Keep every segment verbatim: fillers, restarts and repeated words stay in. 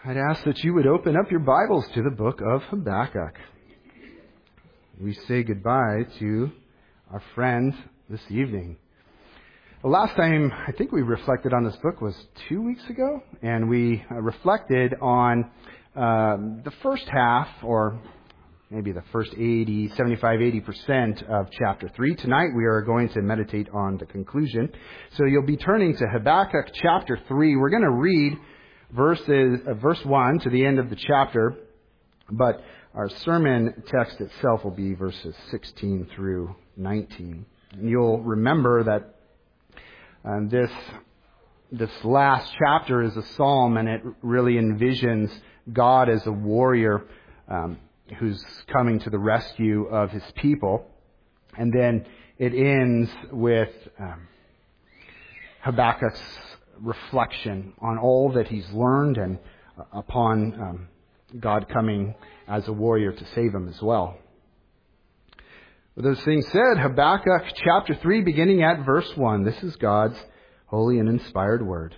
I'd ask that you would open up your Bibles to the book of Habakkuk. We say goodbye to our friend this evening. The last time I think we reflected on this book was two weeks ago, and we uh, reflected on um, the first half, or maybe the first eighty, seventy-five, eighty percent of chapter three. Tonight we are going to meditate on the conclusion. So you'll be turning to Habakkuk chapter three. We're going to read verses, uh, verse one to the end of the chapter, but our sermon text itself will be verses sixteen through nineteen. And you'll remember that um, this this last chapter is a psalm, and it really envisions God as a warrior um, who's coming to the rescue of his people. And then it ends with um, Habakkuk's reflection on all that he's learned and uh, upon um, God coming as a warrior to save him as well. With those things said, Habakkuk chapter three, beginning at verse one. This is God's holy and inspired word.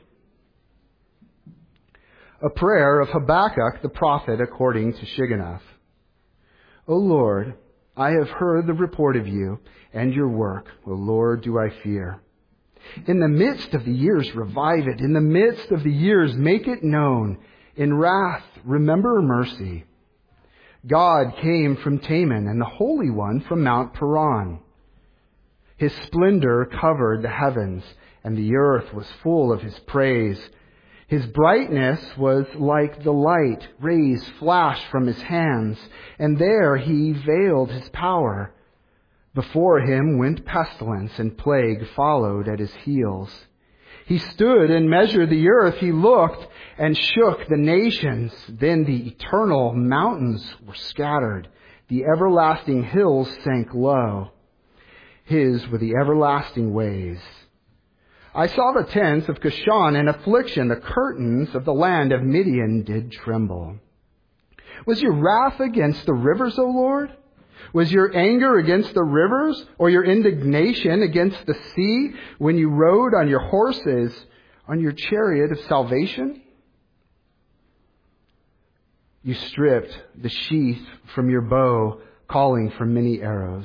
A prayer of Habakkuk the prophet according to Shigionoth. O Lord, I have heard the report of you and your work. O Lord, do I fear. In the midst of the years, revive it. In the midst of the years, make it known. In wrath, remember mercy. God came from Teman, and the Holy One from Mount Paran. His splendor covered the heavens, and the earth was full of his praise. His brightness was like the light. Rays flashed from his hands, and there he veiled his power. Before him went pestilence, and plague followed at his heels. He stood and measured the earth. He looked and shook the nations. Then the eternal mountains were scattered. The everlasting hills sank low. His were the everlasting ways. I saw the tents of Cushan in affliction. The curtains of the land of Midian did tremble. Was your wrath against the rivers, O Lord? Was your anger against the rivers, or your indignation against the sea, when you rode on your horses, on your chariot of salvation? You stripped the sheath from your bow, calling for many arrows.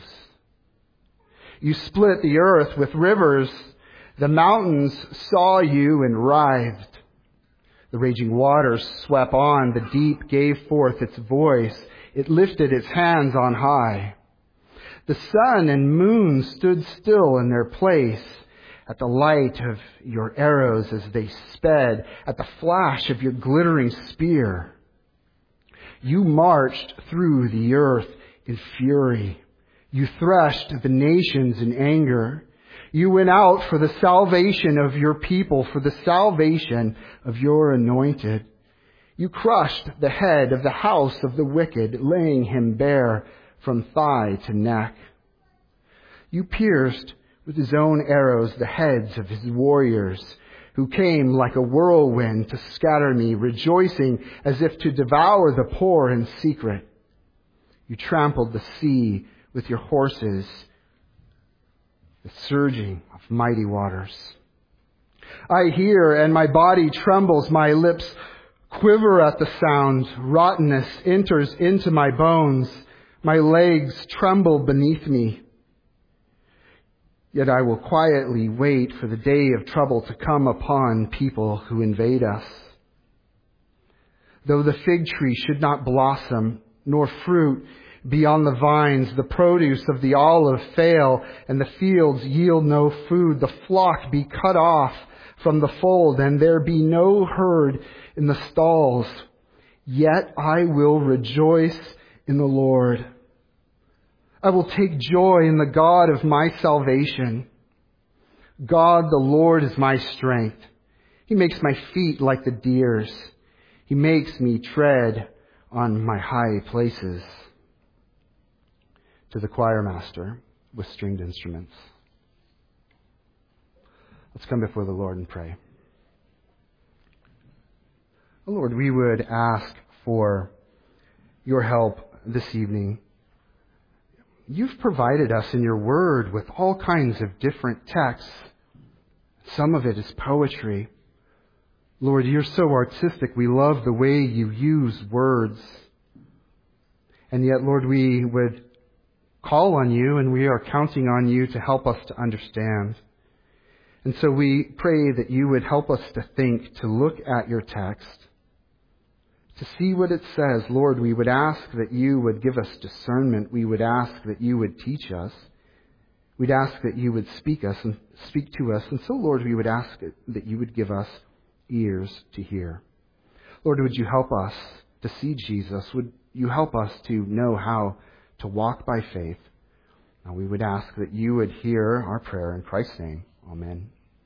You split the earth with rivers. The mountains saw you and writhed. The raging waters swept on. The deep gave forth its voice. It lifted its hands on high. The sun and moon stood still in their place at the light of your arrows as they sped, at the flash of your glittering spear. You marched through the earth in fury. You threshed the nations in anger. You went out for the salvation of your people, for the salvation of your anointed. You crushed the head of the house of the wicked, laying him bare from thigh to neck. You pierced with his own arrows the heads of his warriors, who came like a whirlwind to scatter me, rejoicing as if to devour the poor in secret. You trampled the sea with your horses, the surging of mighty waters. I hear, and my body trembles, my lips quiver at the sound. Rottenness enters into my bones. My legs tremble beneath me. Yet I will quietly wait for the day of trouble to come upon people who invade us. Though the fig tree should not blossom, nor fruit be on the vines, the produce of the olive fail, and the fields yield no food, the flock be cut off from the fold, and there be no herd in the stalls, yet I will rejoice in the Lord. I will take joy in the God of my salvation. God the Lord is my strength. He makes my feet like the deer's. He makes me tread on my high places. To the choir master with stringed instruments. Let's come before the Lord and pray. Oh Lord, we would ask for your help this evening. You've provided us in your word with all kinds of different texts. Some of it is poetry. Lord, you're so artistic. We love the way you use words. And yet, Lord, we would call on you and we are counting on you to help us to understand. And so we pray that you would help us to think, to look at your text, to see what it says. Lord, we would ask that you would give us discernment. We would ask that you would teach us. We'd ask that you would speak us and speak to us. And so, Lord, we would ask that you would give us ears to hear. Lord, would you help us to see Jesus? Would you help us to know how to walk by faith? Now, we would ask that you would hear our prayer in Christ's name. Amen.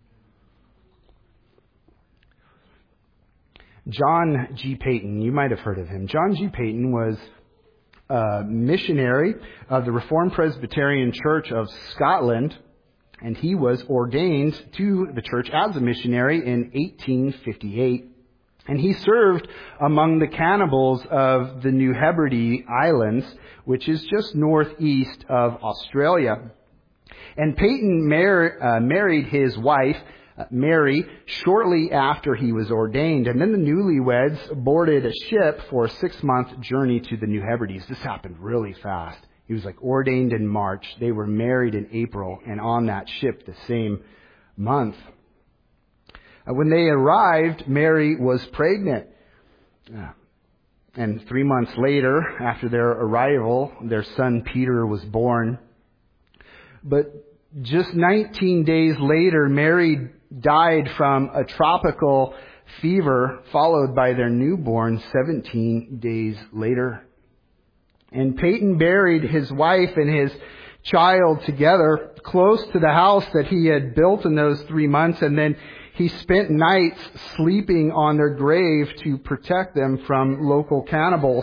John G. Paton, you might have heard of him. John G. Paton was a missionary of the Reformed Presbyterian Church of Scotland, and he was ordained to the church as a missionary in eighteen fifty-eight. And he served among the cannibals of the New Hebrides Islands, which is just northeast of Australia. And Paton mar- uh, married his wife, uh, Mary, shortly after he was ordained. And then the newlyweds boarded a ship for a six-month journey to the New Hebrides. This happened really fast. He was like ordained in March. They were married in April and on that ship the same month. Uh, when they arrived, Mary was pregnant. Uh, and three months later, after their arrival, their son Peter was born. But just nineteen days later, Mary died from a tropical fever, followed by their newborn seventeen days later. And Paton buried his wife and his child together close to the house that he had built in those three months. And then he spent nights sleeping on their grave to protect them from local cannibals.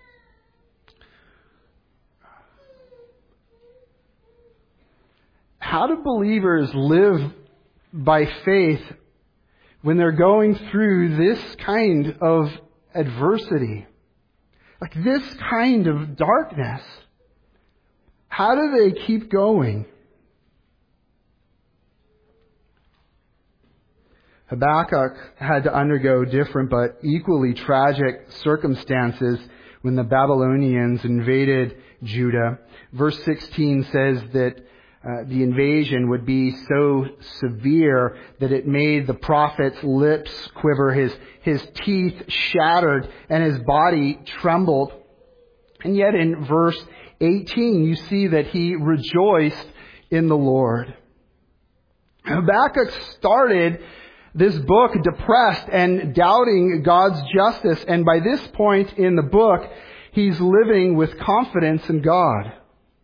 How do believers live by faith when they're going through this kind of adversity? Like this kind of darkness. How do they keep going? Habakkuk had to undergo different but equally tragic circumstances when the Babylonians invaded Judah. Verse sixteen says that uh, the invasion would be so severe that it made the prophet's lips quiver, his, his teeth shattered, and his body trembled. And yet in verse eighteen, you see that he rejoiced in the Lord. Habakkuk started this book depressed and doubting God's justice. And by this point in the book, he's living with confidence in God.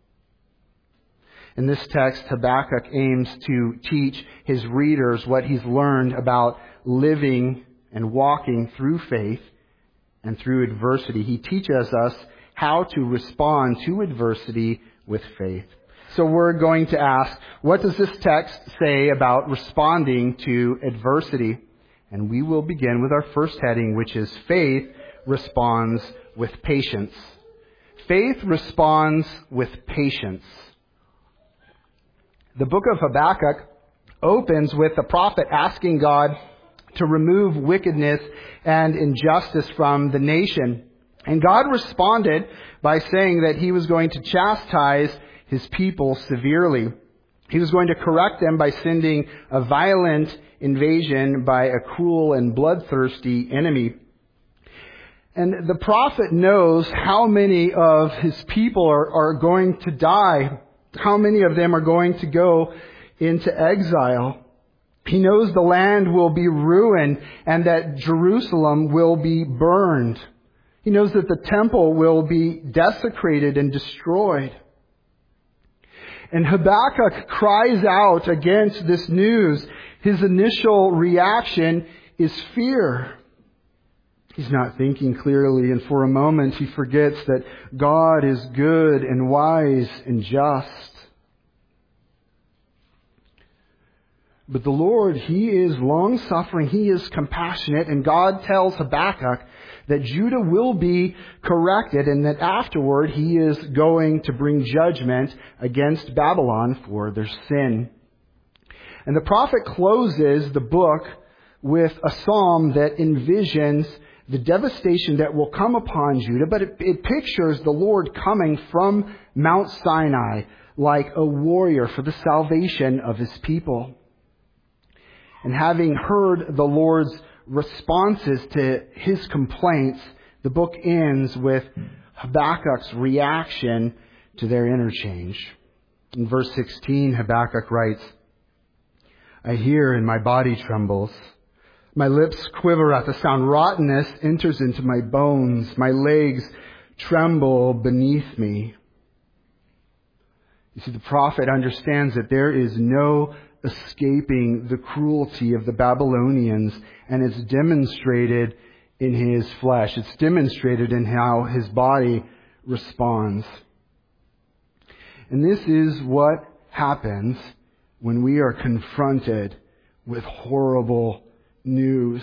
In this text, Habakkuk aims to teach his readers what he's learned about living and walking through faith and through adversity. He teaches us how to respond to adversity with faith. So we're going to ask, what does this text say about responding to adversity? And we will begin with our first heading, which is faith responds with patience. Faith responds with patience. The book of Habakkuk opens with the prophet asking God to remove wickedness and injustice from the nation. And God responded by saying that he was going to chastise his people severely. He was going to correct them by sending a violent invasion by a cruel and bloodthirsty enemy. And the prophet knows how many of his people are, are going to die, how many of them are going to go into exile. He knows the land will be ruined and that Jerusalem will be burned. He knows that the temple will be desecrated and destroyed. And Habakkuk cries out against this news. His initial reaction is fear. He's not thinking clearly, and for a moment he forgets that God is good and wise and just. But the Lord, He is long-suffering, He is compassionate, and God tells Habakkuk that Judah will be corrected and that afterward He is going to bring judgment against Babylon for their sin. And the prophet closes the book with a psalm that envisions the devastation that will come upon Judah, but it, it pictures the Lord coming from Mount Sinai like a warrior for the salvation of his people. And having heard the Lord's responses to his complaints, the book ends with Habakkuk's reaction to their interchange. In verse sixteen, Habakkuk writes, I hear and my body trembles. My lips quiver at the sound. Rottenness enters into my bones. My legs tremble beneath me. You see, the prophet understands that there is no escaping the cruelty of the Babylonians, and it's demonstrated in his flesh. It's demonstrated in how his body responds. And this is what happens when we are confronted with horrible news.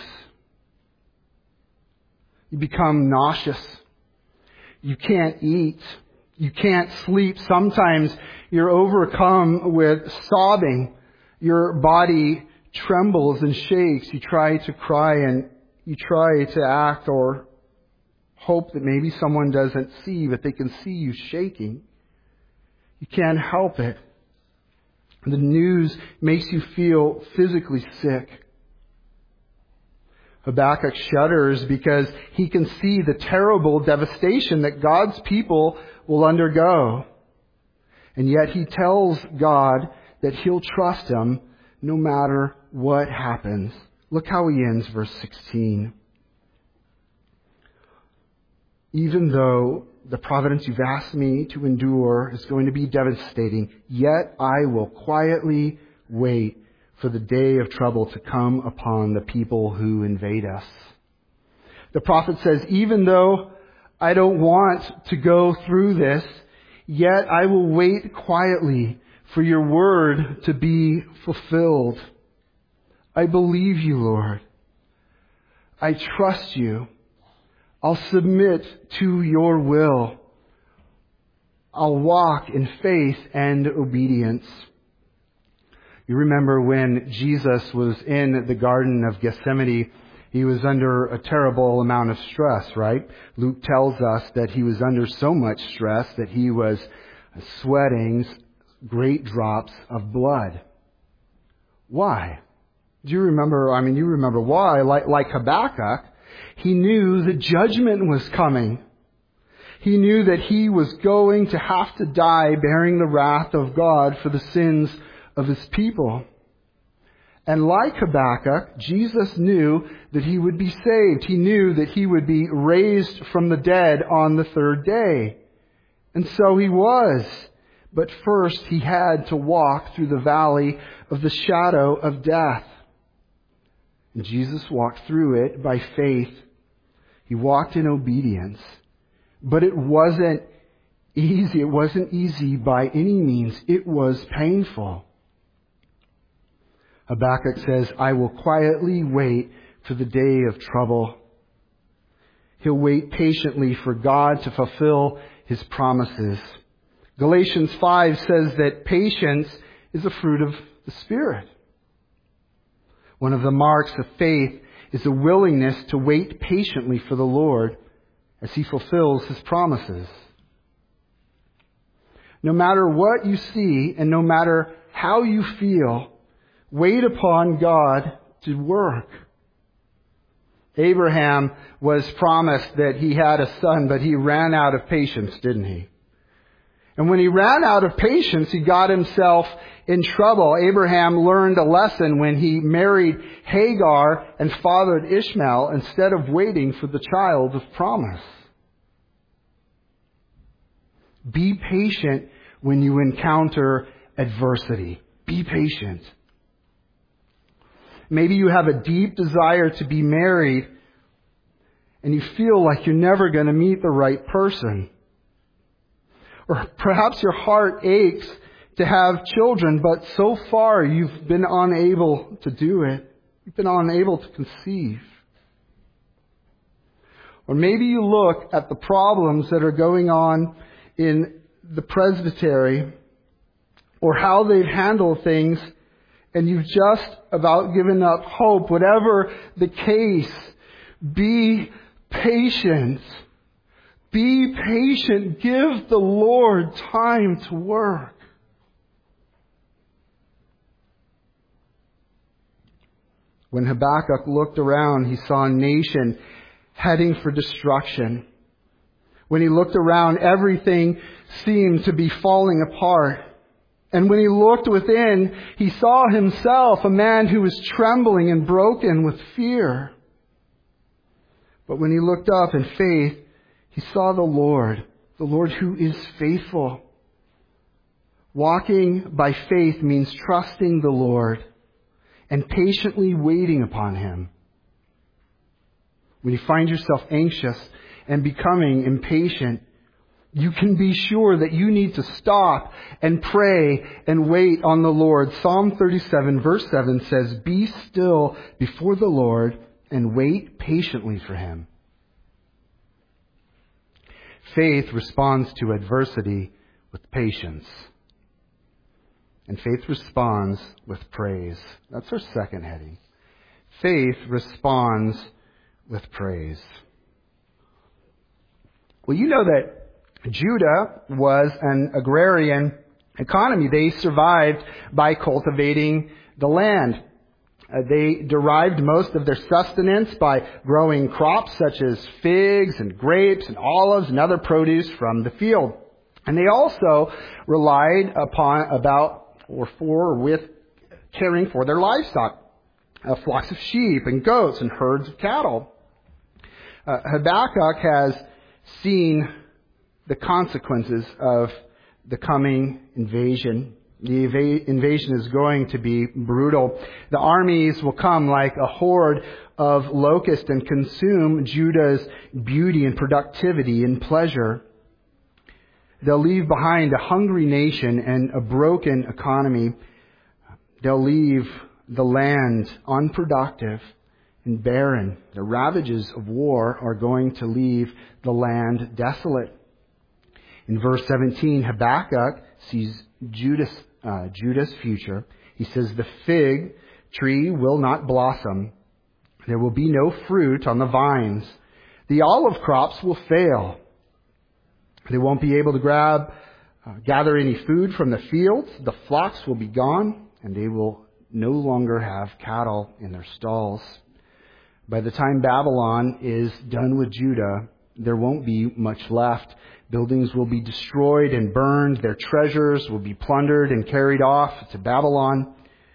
You become nauseous. You can't eat. You can't sleep. Sometimes you're overcome with sobbing. Your body trembles and shakes. You try to cry and you try to act or hope that maybe someone doesn't see, but they can see you shaking. You can't help it. The news makes you feel physically sick. Habakkuk shudders because he can see the terrible devastation that God's people will undergo. And yet he tells God that he'll trust him no matter what happens. Look how he ends verse sixteen. Even though the providence you've asked me to endure is going to be devastating, yet I will quietly wait for the day of trouble to come upon the people who invade us. The prophet says, even though I don't want to go through this, yet I will wait quietly for your word to be fulfilled. I believe you, Lord. I trust you. I'll submit to your will. I'll walk in faith and obedience. You remember when Jesus was in the Garden of Gethsemane, he was under a terrible amount of stress, right? Luke tells us that he was under so much stress that he was sweating great drops of blood. Why? Do you remember? I mean, you remember why. Like, like Habakkuk, he knew the judgment was coming. He knew that he was going to have to die bearing the wrath of God for the sins of his people. And like Habakkuk, Jesus knew that he would be saved. He knew that he would be raised from the dead on the third day. And so he was. But first he had to walk through the valley of the shadow of death. And Jesus walked through it by faith. He walked in obedience. But it wasn't easy. It wasn't easy by any means. It was painful. Habakkuk says, I will quietly wait for the day of trouble. He'll wait patiently for God to fulfill his promises. Galatians five says that patience is a fruit of the Spirit. One of the marks of faith is a willingness to wait patiently for the Lord as he fulfills his promises. No matter what you see and no matter how you feel, wait upon God to work. Abraham was promised that he had a son, but he ran out of patience, didn't he? And when he ran out of patience, he got himself in trouble. Abraham learned a lesson when he married Hagar and fathered Ishmael instead of waiting for the child of promise. Be patient when you encounter adversity. Be patient. Maybe you have a deep desire to be married and you feel like you're never going to meet the right person. Or perhaps your heart aches to have children, but so far you've been unable to do it. You've been unable to conceive. Or maybe you look at the problems that are going on in the presbytery or how they've handled things, and you've just about given up hope, whatever the case, be patient. Be patient. Give the Lord time to work. When Habakkuk looked around, he saw a nation heading for destruction. When he looked around, everything seemed to be falling apart. And when he looked within, he saw himself a man who was trembling and broken with fear. But when he looked up in faith, he saw the Lord, the Lord who is faithful. Walking by faith means trusting the Lord and patiently waiting upon Him. When you find yourself anxious and becoming impatient, you can be sure that you need to stop and pray and wait on the Lord. Psalm thirty-seven verse seven says, "Be still before the Lord and wait patiently for Him." Faith responds to adversity with patience. And faith responds with praise. That's our second heading. Faith responds with praise. Well, you know that Judah was an agrarian economy. They survived by cultivating the land. Uh, they derived most of their sustenance by growing crops such as figs and grapes and olives and other produce from the field. And they also relied upon about or for or with caring for their livestock, uh, flocks of sheep and goats and herds of cattle. Uh, Habakkuk has seen the consequences of the coming invasion. The eva- invasion is going to be brutal. The armies will come like a horde of locusts and consume Judah's beauty and productivity and pleasure. They'll leave behind a hungry nation and a broken economy. They'll leave the land unproductive and barren. The ravages of war are going to leave the land desolate. In verse seventeen, Habakkuk sees Judah's, uh, Judah's future. He says, "The fig tree will not blossom. There will be no fruit on the vines. The olive crops will fail. They won't be able to grab, uh, gather any food from the fields. The flocks will be gone, and they will no longer have cattle in their stalls." By the time Babylon is done with Judah, there won't be much left. Buildings will be destroyed and burned. Their treasures will be plundered and carried off to Babylon.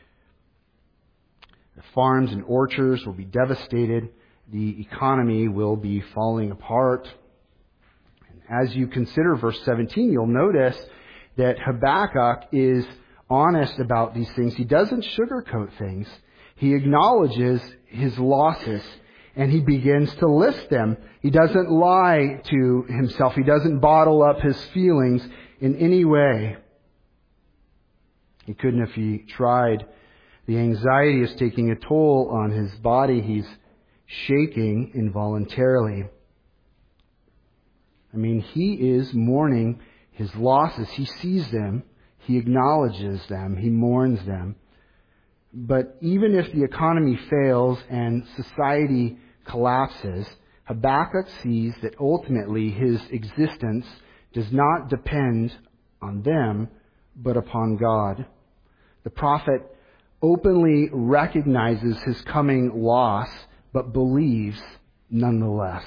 The farms and orchards will be devastated. The economy will be falling apart. As you consider verse seventeen, you'll notice that Habakkuk is honest about these things. He doesn't sugarcoat things. He acknowledges his losses and he begins to list them. He doesn't lie to himself. He doesn't bottle up his feelings in any way. He couldn't if he tried. The anxiety is taking a toll on his body. He's shaking involuntarily. I mean, he is mourning his losses. He sees them. He acknowledges them. He mourns them. But even if the economy fails and society collapses, Habakkuk sees that ultimately his existence does not depend on them, but upon God. The prophet openly recognizes his coming loss, but believes nonetheless.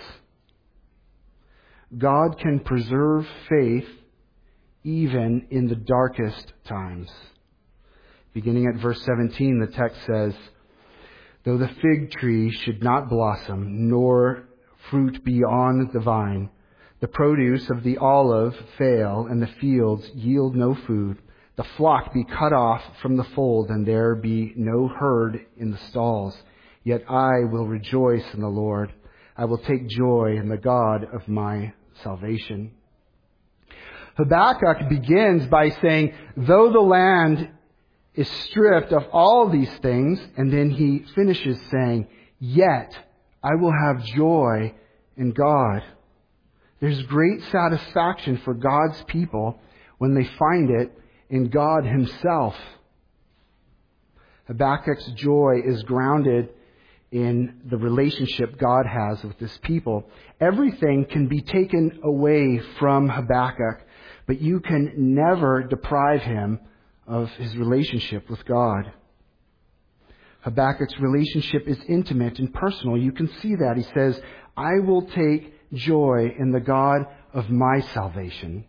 God can preserve faith even in the darkest times. Beginning at verse seventeen, the text says, "Though the fig tree should not blossom, nor fruit be on the vine, the produce of the olive fail, and the fields yield no food, the flock be cut off from the fold, and there be no herd in the stalls, yet I will rejoice in the Lord. I will take joy in the God of my salvation." Habakkuk begins by saying, though the land is stripped of all these things, and then he finishes saying, yet I will have joy in God. There's great satisfaction for God's people when they find it in God Himself. Habakkuk's joy is grounded in the relationship God has with His people. Everything can be taken away from Habakkuk, but you can never deprive him of his relationship with God. Habakkuk's relationship is intimate and personal. You can see that. He says, I will take joy in the God of my salvation.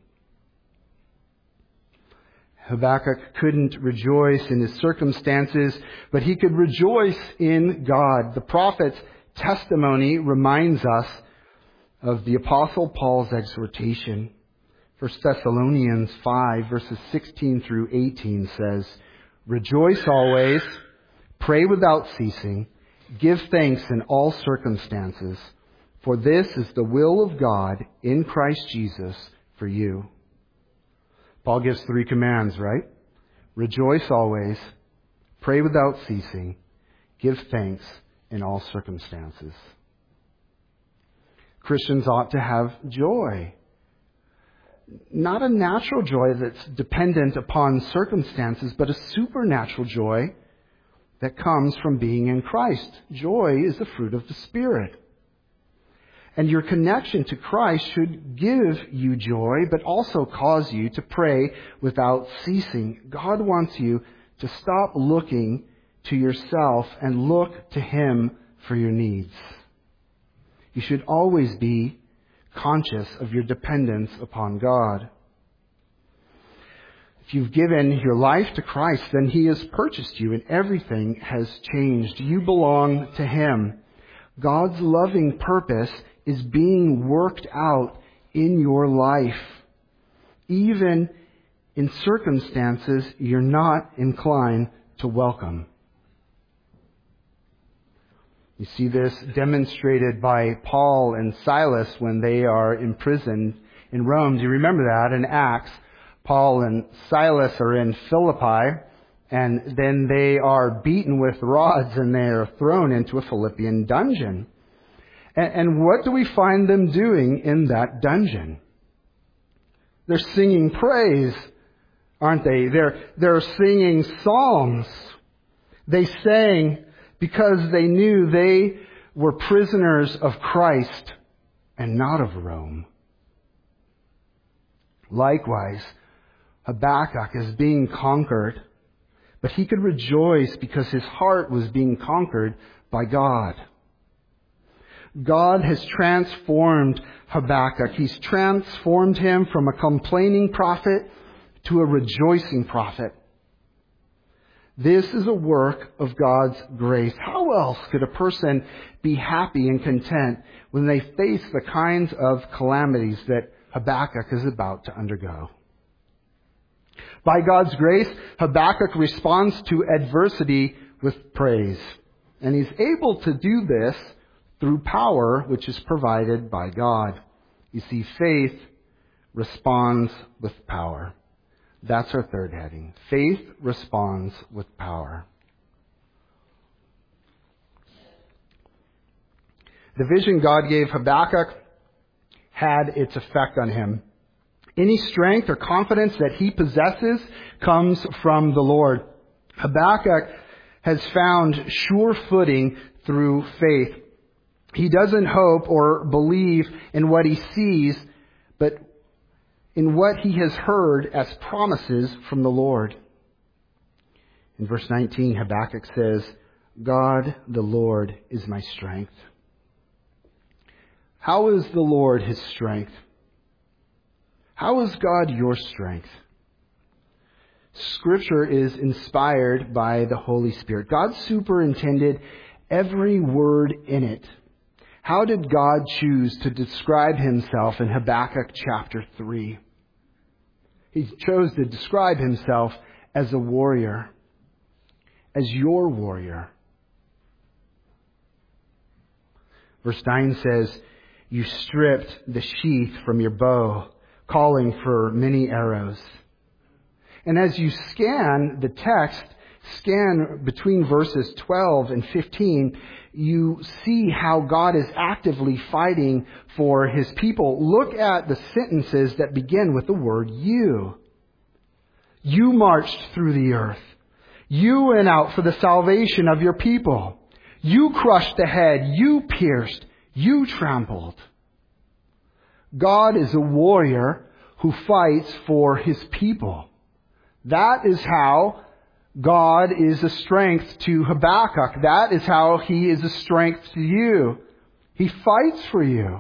Habakkuk couldn't rejoice in his circumstances, but he could rejoice in God. The prophet's testimony reminds us of the Apostle Paul's exhortation. First Thessalonians five, verses sixteen through eighteen says, Rejoice always, pray without ceasing, give thanks in all circumstances, for this is the will of God in Christ Jesus for you. Paul gives three commands, right? Rejoice always, pray without ceasing, give thanks in all circumstances. Christians ought to have joy. Not a natural joy that's dependent upon circumstances, but a supernatural joy that comes from being in Christ. Joy is the fruit of the Spirit. And your connection to Christ should give you joy, but also cause you to pray without ceasing. God wants you to stop looking to yourself and look to Him for your needs. You should always be conscious of your dependence upon God. If you've given your life to Christ, then He has purchased you and everything has changed. You belong to Him. God's loving purpose is being worked out in your life, even in circumstances you're not inclined to welcome. You see this demonstrated by Paul and Silas when they are imprisoned in Rome. Do you remember that in Acts? Paul and Silas are in Philippi, and then they are beaten with rods and they are thrown into a Philippian dungeon. And, and what do we find them doing in that dungeon? They're singing praise, aren't they? They're, they're singing psalms. They sang because they knew they were prisoners of Christ and not of Rome. Likewise, Habakkuk is being conquered, but he could rejoice because his heart was being conquered by God. God has transformed Habakkuk. He's transformed him from a complaining prophet to a rejoicing prophet. This is a work of God's grace. How else could a person be happy and content when they face the kinds of calamities that Habakkuk is about to undergo? By God's grace, Habakkuk responds to adversity with praise. And he's able to do this through power which is provided by God. You see, faith responds with power. That's our third heading. Faith responds with power. The vision God gave Habakkuk had its effect on him. Any strength or confidence that he possesses comes from the Lord. Habakkuk has found sure footing through faith. He doesn't hope or believe in what he sees, but in what he has heard as promises from the Lord. In verse nineteen, Habakkuk says, God, the Lord, is my strength. How is the Lord his strength? How is God your strength? Scripture is inspired by the Holy Spirit. God superintended every word in it. How did God choose to describe himself in Habakkuk chapter three? He chose to describe himself as a warrior, as your warrior. Verse nine says, you stripped the sheath from your bow, calling for many arrows. And as you scan the text, scan between verses twelve and fifteen, you see how God is actively fighting for his people. Look at the sentences that begin with the word you. You marched through the earth. You went out for the salvation of your people. You crushed the head. You pierced. You trampled. God is a warrior who fights for his people. That is how God is a strength to Habakkuk. That is how he is a strength to you. He fights for you.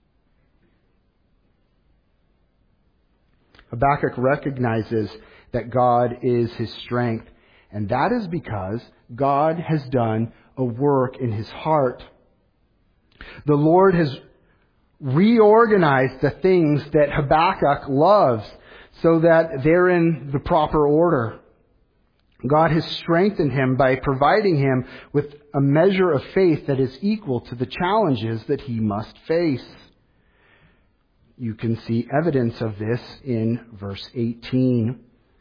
Habakkuk recognizes that God is his strength, and that is because God has done a work in his heart. The Lord has reorganized the things that Habakkuk loves so that they're in the proper order. God has strengthened him by providing him with a measure of faith that is equal to the challenges that he must face. You can see evidence of this in verse eighteen.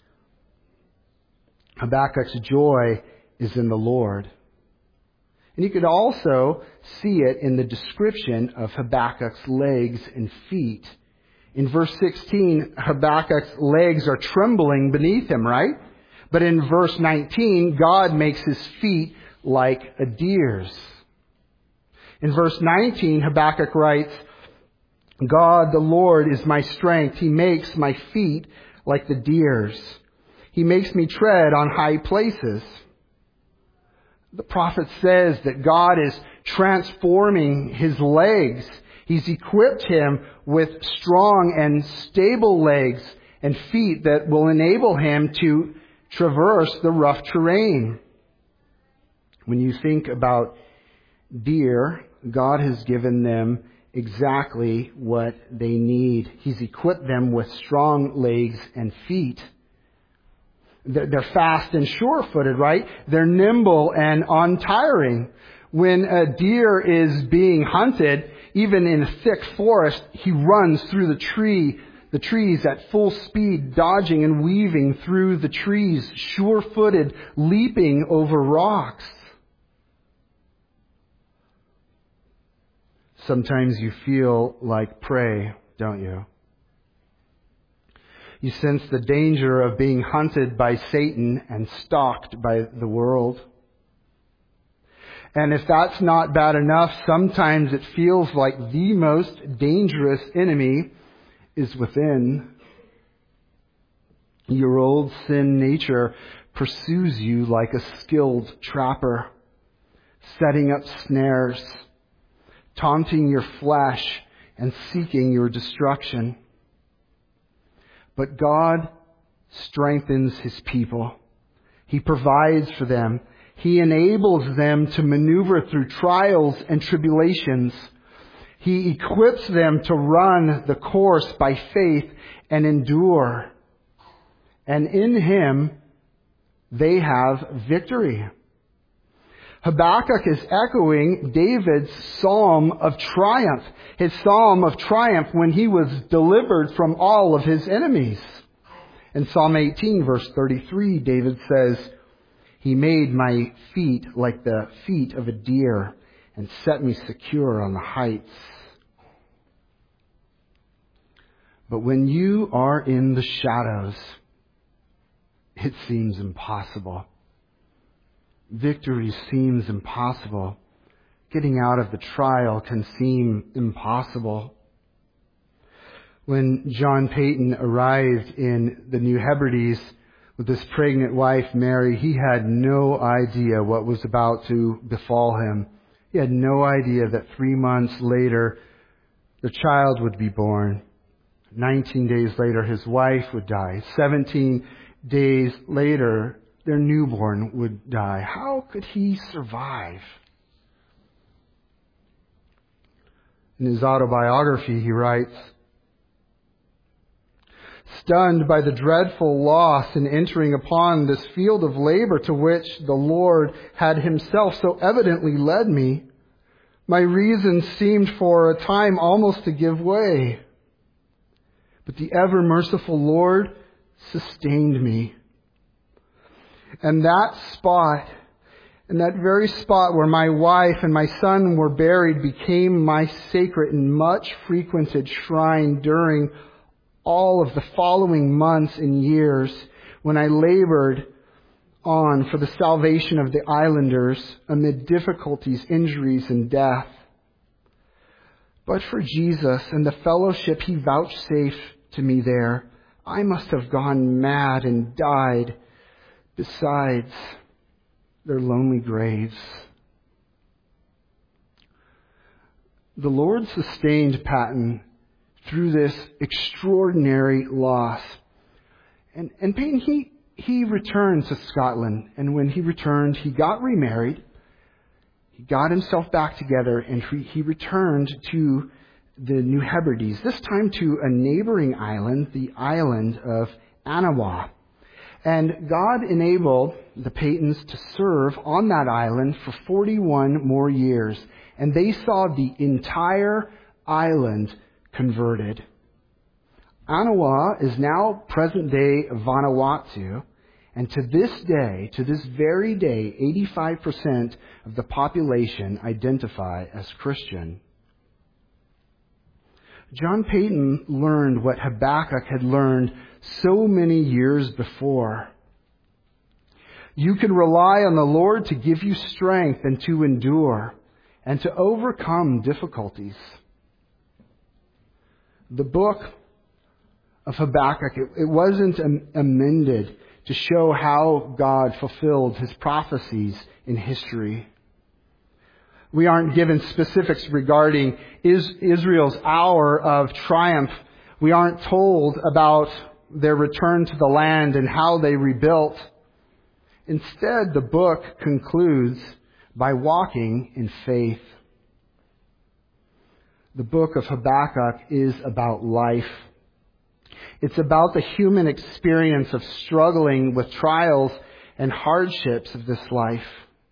Habakkuk's joy is in the Lord. And you could also see it in the description of Habakkuk's legs and feet. In verse sixteen, Habakkuk's legs are trembling beneath him, right? But in verse nineteen, God makes his feet like a deer's. In verse nineteen, Habakkuk writes, God, the Lord, is my strength. He makes my feet like the deer's. He makes me tread on high places. The prophet says that God is transforming his legs. He's equipped him with strong and stable legs and feet that will enable him to traverse the rough terrain. When you think about deer, God has given them exactly what they need. He's equipped them with strong legs and feet. They're fast and sure-footed, right? They're nimble and untiring. When a deer is being hunted, even in a thick forest, he runs through the tree, the trees at full speed, dodging and weaving through the trees, sure-footed, leaping over rocks. Sometimes you feel like prey, don't you? You sense the danger of being hunted by Satan and stalked by the world. And if that's not bad enough, sometimes it feels like the most dangerous enemy is within. Your old sin nature pursues you like a skilled trapper, setting up snares, taunting your flesh and seeking your destruction. But God strengthens his people. He provides for them. He enables them to maneuver through trials and tribulations. He equips them to run the course by faith and endure. And in him, they have victory. Habakkuk is echoing David's psalm of triumph, his psalm of triumph when he was delivered from all of his enemies. In Psalm eighteen, verse thirty-three, David says, He made my feet like the feet of a deer and set me secure on the heights. But when you are in the shadows, it seems impossible. Victory seems impossible. Getting out of the trial can seem impossible. When John Payton arrived in the New Hebrides with his pregnant wife, Mary, he had no idea what was about to befall him. He had no idea that three months later, the child would be born. Nineteen days later, his wife would die. Seventeen days later, their newborn would die. How could he survive? In his autobiography, he writes, Stunned by the dreadful loss in entering upon this field of labor to which the Lord had himself so evidently led me, my reason seemed for a time almost to give way. But the ever-merciful Lord sustained me. And that spot, and that very spot where my wife and my son were buried became my sacred and much frequented shrine during all of the following months and years when I labored on for the salvation of the islanders amid difficulties, injuries, and death. But for Jesus and the fellowship he vouchsafed to me there, I must have gone mad and died besides their lonely graves. The Lord sustained Patton through this extraordinary loss. And, and Peyton, he, he returned to Scotland. And when he returned, he got remarried. He got himself back together, and he, he returned to the New Hebrides, this time to a neighboring island, the island of Anawa. And God enabled the Peytons to serve on that island for forty-one more years. And they saw the entire island converted. Anawa is now present-day Vanuatu. And to this day, to this very day, eighty-five percent of the population identify as Christian. John Peyton learned what Habakkuk had learned so many years before. You can rely on the Lord to give you strength and to endure and to overcome difficulties. The book of Habakkuk, it, it wasn't am- amended to show how God fulfilled his prophecies in history. We aren't given specifics regarding is Israel's hour of triumph. We aren't told about their return to the land and how they rebuilt. Instead, the book concludes by walking in faith. The book of Habakkuk is about life. It's about the human experience of struggling with trials and hardships of this life.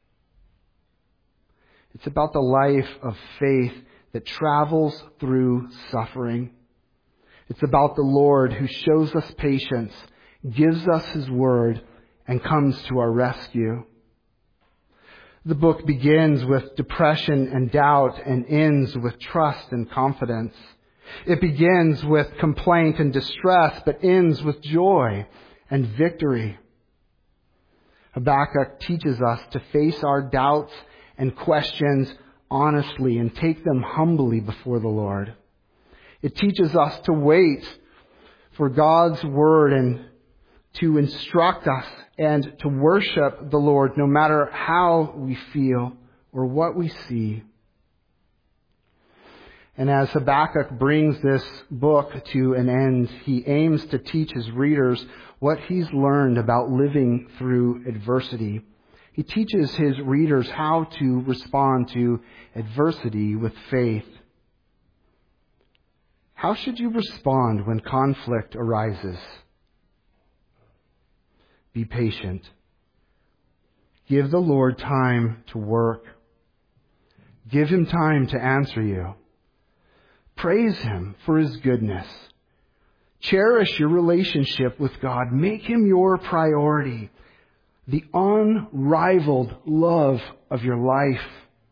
It's about the life of faith that travels through suffering. It's about the Lord who shows us patience, gives us his word, and comes to our rescue. The book begins with depression and doubt and ends with trust and confidence. It begins with complaint and distress, but ends with joy and victory. Habakkuk teaches us to face our doubts and questions honestly and take them humbly before the Lord. It teaches us to wait for God's word and to instruct us and to worship the Lord no matter how we feel or what we see. And as Habakkuk brings this book to an end, he aims to teach his readers what he's learned about living through adversity. He teaches his readers how to respond to adversity with faith. How should you respond when conflict arises? Be patient. Give the Lord time to work. Give him time to answer you. Praise him for his goodness. Cherish your relationship with God. Make him your priority. The unrivaled love of your life.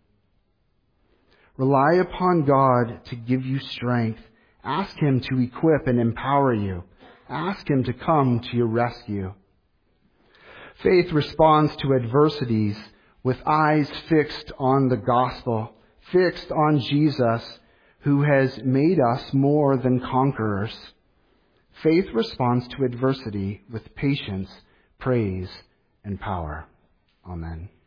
Rely upon God to give you strength. Ask him to equip and empower you. Ask him to come to your rescue. Faith responds to adversities with eyes fixed on the gospel, fixed on Jesus, who has made us more than conquerors. Faith responds to adversity with patience, praise, and power. Amen.